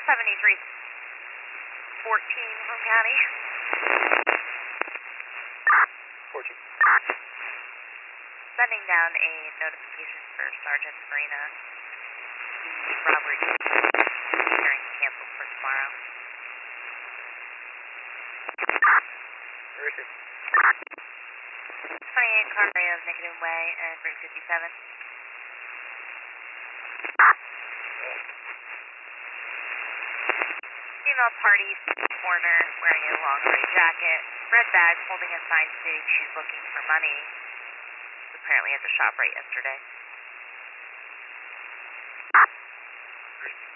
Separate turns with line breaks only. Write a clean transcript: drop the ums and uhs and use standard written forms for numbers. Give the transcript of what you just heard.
7314 from County.
14.
Sending down a notification for Sergeant Farina. The robbery hearing canceled for tomorrow.
Where is it?
28 Cartwright of Nicodem Way and Route 57. Female party, corner, wearing a long gray jacket, red bag, holding a sign stating she's looking for money. Apparently at the ShopRite yesterday.